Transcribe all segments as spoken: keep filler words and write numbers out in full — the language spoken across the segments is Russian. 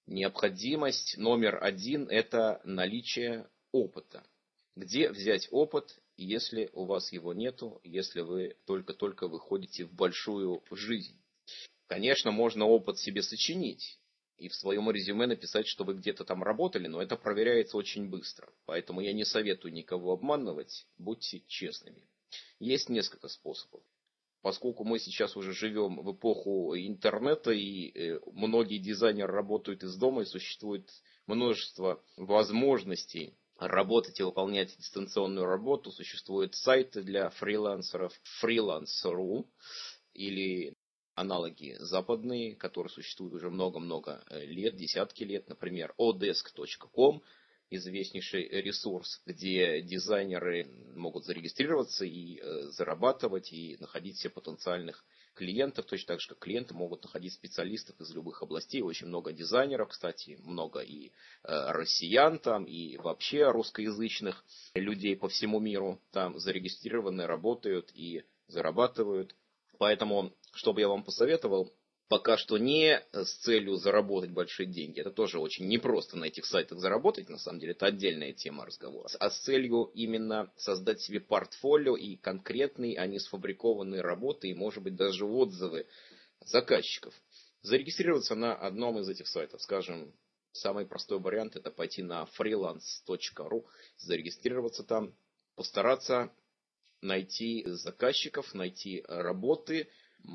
Необходимость номер один – это наличие опыта. Где взять опыт, если у вас его нету, если вы только-только выходите в большую жизнь? Конечно, можно опыт себе сочинить и в своем резюме написать, что вы где-то там работали, но это проверяется очень быстро. Поэтому я не советую никого обманывать, будьте честными. Есть несколько способов. Поскольку мы сейчас уже живем в эпоху интернета, и многие дизайнеры работают из дома, и существует множество возможностей работать и выполнять дистанционную работу. Существуют сайты для фрилансеров freelance точка ру или аналоги западные, которые существуют уже много-много лет, десятки лет. Например, одеск точка ком. Известнейший ресурс, где дизайнеры могут зарегистрироваться и э, зарабатывать, и находить себе потенциальных клиентов, точно так же, как клиенты могут находить специалистов из любых областей. Очень много дизайнеров, кстати, много и э, россиян там, и вообще русскоязычных людей по всему миру там зарегистрированы, работают и зарабатывают. Поэтому, что бы я вам посоветовал, пока что не с целью заработать большие деньги. Это тоже очень непросто на этих сайтах заработать, на самом деле, это отдельная тема разговора. А с целью именно создать себе портфолио и конкретные, а не сфабрикованные работы, и, может быть, даже отзывы заказчиков. Зарегистрироваться на одном из этих сайтов, скажем, самый простой вариант – это пойти на фриланс точка ру, зарегистрироваться там, постараться найти заказчиков, найти работы.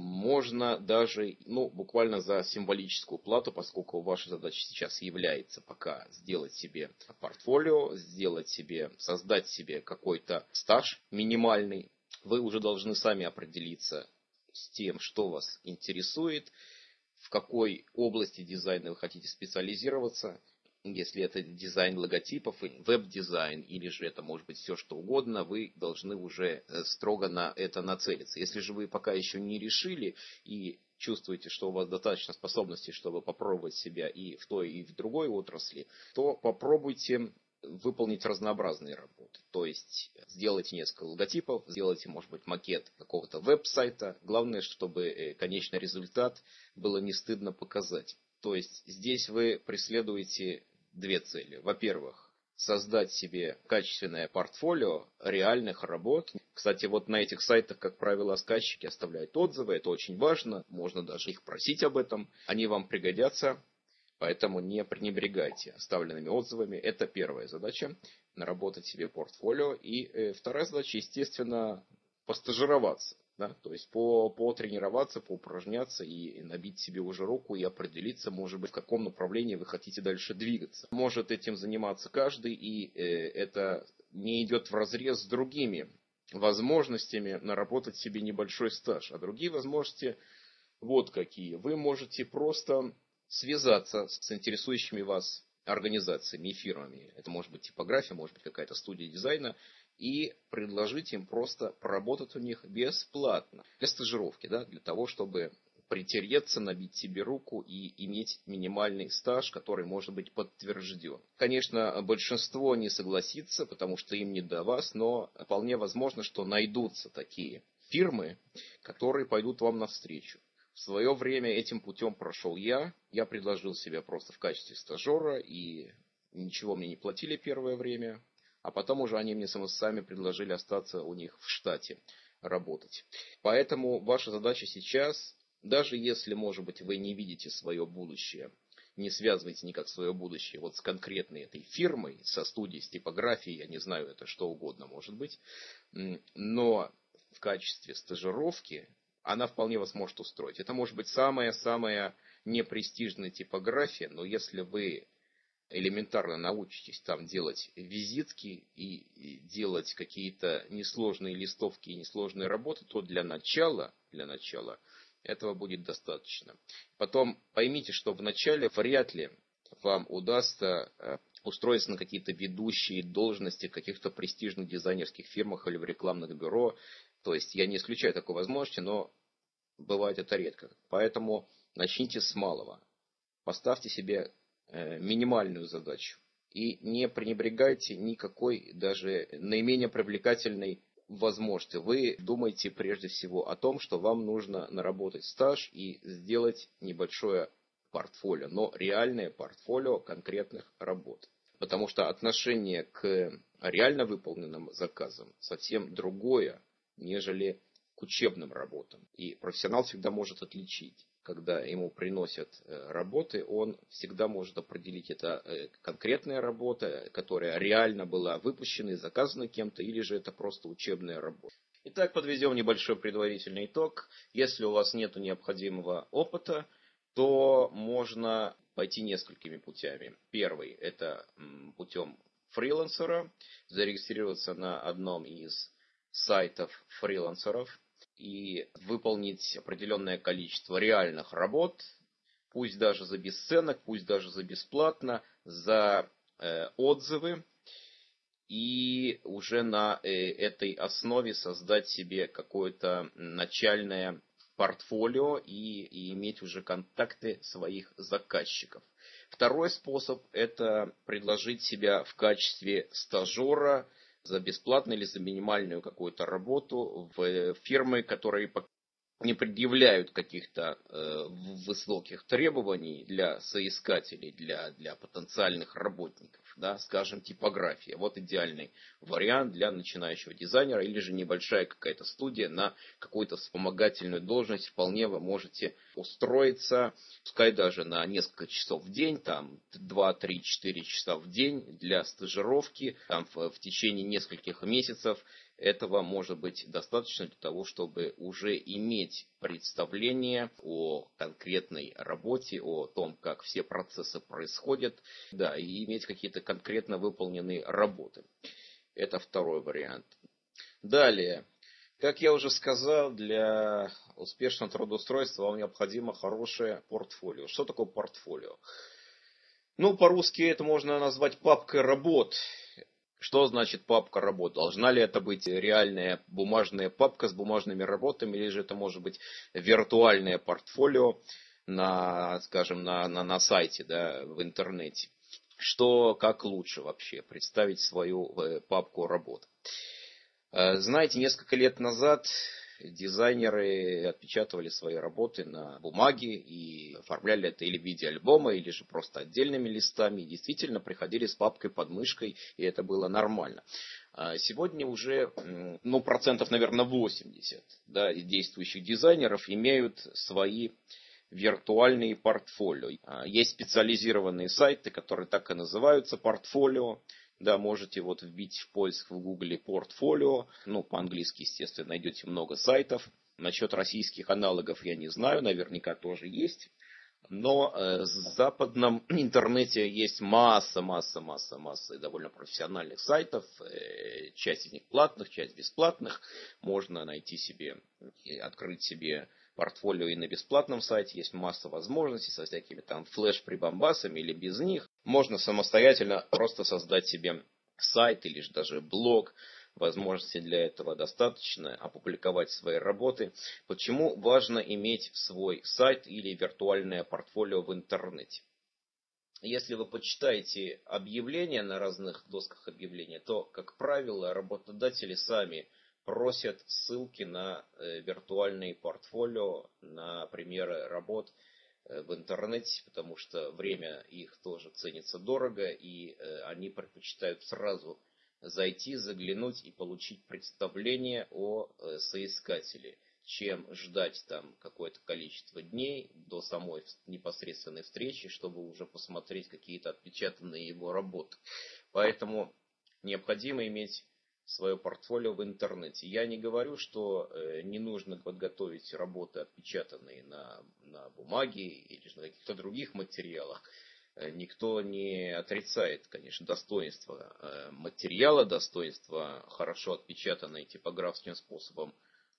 Можно даже, ну, буквально за символическую плату, поскольку ваша задача сейчас является пока сделать себе портфолио, сделать себе, создать себе какой-то стаж минимальный. Вы уже должны сами определиться с тем, что вас интересует, в какой области дизайна вы хотите специализироваться. Если это дизайн логотипов, веб-дизайн, или же это может быть все что угодно, вы должны уже строго на это нацелиться. Если же вы пока еще не решили и чувствуете, что у вас достаточно способностей, чтобы попробовать себя и в той, и в другой отрасли, то попробуйте выполнить разнообразные работы. То есть сделайте несколько логотипов, сделайте, может быть, макет какого-то веб-сайта. Главное, чтобы конечный результат было не стыдно показать. То есть здесь вы преследуете две цели. Во-первых, создать себе качественное портфолио реальных работ. Кстати, вот на этих сайтах, как правило, заказчики оставляют отзывы. Это очень важно. Можно даже их просить об этом. Они вам пригодятся. Поэтому не пренебрегайте оставленными отзывами. Это первая задача. Наработать себе портфолио. И э, вторая задача, естественно, постажироваться. Да? То есть по, потренироваться, поупражняться и набить себе уже руку и определиться, может быть, в каком направлении вы хотите дальше двигаться. Может этим заниматься каждый, и э, это не идет вразрез с другими возможностями наработать себе небольшой стаж. А другие возможности вот какие. Вы можете просто связаться с интересующими вас организациями и фирмами. Это может быть типография, может быть какая-то студия дизайна. И предложить им просто поработать у них бесплатно. Для стажировки, да, для того, чтобы притереться, набить себе руку и иметь минимальный стаж, который может быть подтвержден. Конечно, большинство не согласится, потому что им не до вас, но вполне возможно, что найдутся такие фирмы, которые пойдут вам навстречу. В свое время этим путем прошел я. Я предложил себя просто в качестве стажера, и ничего мне не платили первое время. А потом уже они мне сами предложили остаться у них в штате работать. Поэтому ваша задача сейчас, даже если, может быть, вы не видите свое будущее, не связывайте никак свое будущее вот с конкретной этой фирмой, со студией, с типографией, я не знаю, это что угодно может быть, но в качестве стажировки она вполне вас может устроить. Это может быть самая-самая непрестижная типография, но если вы элементарно научитесь там делать визитки и делать какие-то несложные листовки и несложные работы, то для начала, для начала этого будет достаточно. Потом поймите, что вначале вряд ли вам удастся устроиться на какие-то ведущие должности в каких-то престижных дизайнерских фирмах или в рекламных бюро. То есть я не исключаю такой возможности, но бывает это редко. Поэтому начните с малого. Поставьте себе минимальную задачу. И не пренебрегайте никакой даже наименее привлекательной возможности. Вы думаете прежде всего о том, что вам нужно наработать стаж и сделать небольшое портфолио, но реальное портфолио конкретных работ. Потому что отношение к реально выполненным заказам совсем другое, нежели к учебным работам. И профессионал всегда может отличить. Когда ему приносят работы, он всегда может определить, это конкретная работа, которая реально была выпущена и заказана кем-то, или же это просто учебная работа. Итак, подведем небольшой предварительный итог. Если у вас нет необходимого опыта, то можно пойти несколькими путями. Первый – это путем фрилансера, зарегистрироваться на одном из сайтов фрилансеров и выполнить определенное количество реальных работ, пусть даже за бесценок, пусть даже за бесплатно, за э, отзывы, и уже на э, этой основе создать себе какое-то начальное портфолио и, и иметь уже контакты своих заказчиков. Второй способ – это предложить себя в качестве стажера за бесплатно или за минимальную какую-то работу в фирмы, которые не предъявляют каких-то э, высоких требований для соискателей, для, для потенциальных работников, да, скажем, типография. Вот идеальный вариант для начинающего дизайнера, или же небольшая какая-то студия на какую-то вспомогательную должность. Вполне вы можете устроиться, пускай даже на несколько часов в день, там два, три, четыре часа в день для стажировки, там в, в течение нескольких месяцев. Этого может быть достаточно для того, чтобы уже иметь представление о конкретной работе, о том, как все процессы происходят, да, и иметь какие-то конкретно выполненные работы. Это второй вариант. Далее, как я уже сказал, для успешного трудоустройства вам необходимо хорошее портфолио. Что такое портфолио? Ну, по-русски это можно назвать папкой работ. Что значит папка работ? Должна ли это быть реальная бумажная папка с бумажными работами, или же это может быть виртуальное портфолио на, скажем, на, на, на сайте, да, в интернете? Что, как лучше вообще представить свою папку работ? Знаете, несколько лет назад дизайнеры отпечатывали свои работы на бумаге и оформляли это или в виде альбома, или же просто отдельными листами. И действительно приходили с папкой под мышкой, и это было нормально. Сегодня уже, ну, процентов, наверное, восемьдесят, да, действующих дизайнеров имеют свои виртуальные портфолио. Есть специализированные сайты, которые так и называются портфолио. Да, можете вот вбить в поиск в гугле портфолио. Ну, по-английски, естественно, найдете много сайтов. Насчет российских аналогов я не знаю, наверняка тоже есть. Но э, в западном интернете есть масса, масса, масса, масса довольно профессиональных сайтов. Э, часть из них платных, часть бесплатных. Можно найти себе, открыть себе портфолио и на бесплатном сайте. Есть масса возможностей со всякими там флеш-прибамбасами или без них. Можно самостоятельно просто создать себе сайт или же даже блог. Возможностей для этого достаточно, опубликовать свои работы. Почему важно иметь свой сайт или виртуальное портфолио в интернете? Если вы почитаете объявления на разных досках объявлений, то, как правило, работодатели сами просят ссылки на виртуальные портфолио, на примеры работ в интернете, потому что время их тоже ценится дорого, и они предпочитают сразу зайти, заглянуть и получить представление о соискателе, чем ждать там какое-то количество дней до самой непосредственной встречи, чтобы уже посмотреть какие-то отпечатанные его работы. Поэтому необходимо иметь свое портфолио в интернете. Я не говорю, что не нужно подготовить работы, отпечатанные на, на бумаге или на каких-то других материалах. Никто не отрицает, конечно, достоинство материала, достоинство хорошо отпечатанной типографским способом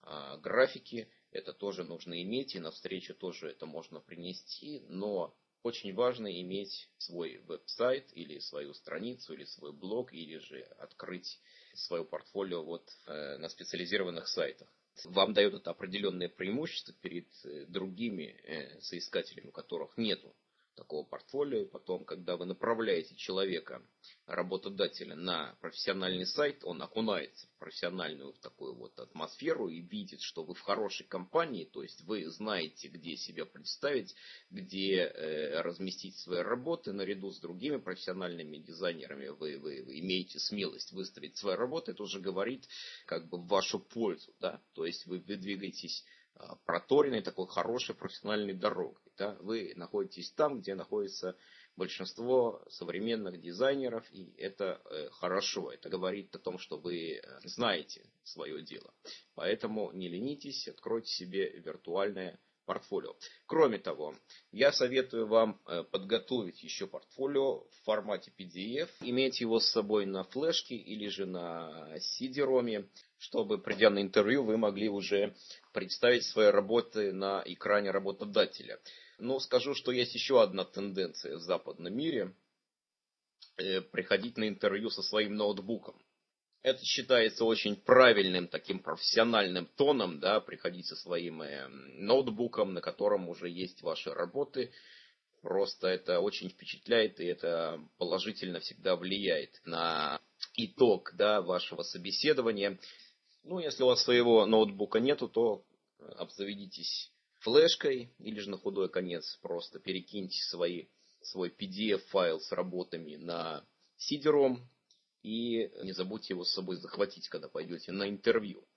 графики. Это тоже нужно иметь, и навстречу тоже это можно принести. Но очень важно иметь свой веб-сайт или свою страницу, или свой блог, или же открыть свое портфолио вот на специализированных сайтах. Вам дает это определенное преимущество перед другими соискателями, у которых нету такого портфолио. И потом, когда вы направляете человека, работодателя, на профессиональный сайт, он окунается в профессиональную в такую вот атмосферу и видит, что вы в хорошей компании, то есть вы знаете, где себя представить, где э, разместить свои работы наряду с другими профессиональными дизайнерами. Вы, вы, вы имеете смелость выставить свои работы, это уже говорит как бы в вашу пользу, да, то есть вы, вы двигаетесь проторенной, такой хорошей профессиональной дорогой. Да? Вы находитесь там, где находится большинство современных дизайнеров, и это э, хорошо. Это говорит о том, что вы знаете свое дело. Поэтому не ленитесь, откройте себе виртуальное портфолио. Кроме того, я советую вам подготовить еще портфолио в формате пи ди эф, иметь его с собой на флешке или же на си ди-роме, чтобы, придя на интервью, вы могли уже представить свои работы на экране работодателя. Но скажу, что есть еще одна тенденция в западном мире – приходить на интервью со своим ноутбуком. Это считается очень правильным таким профессиональным тоном, да, приходить со своим э, ноутбуком, на котором уже есть ваши работы. Просто это очень впечатляет, и это положительно всегда влияет на итог, да, вашего собеседования. Ну, если у вас своего ноутбука нету, то обзаведитесь флешкой, или же на худой конец просто перекиньте свои, свой пи ди эф-файл с работами на си ди-ром. И не забудьте его с собой захватить, когда пойдете на интервью.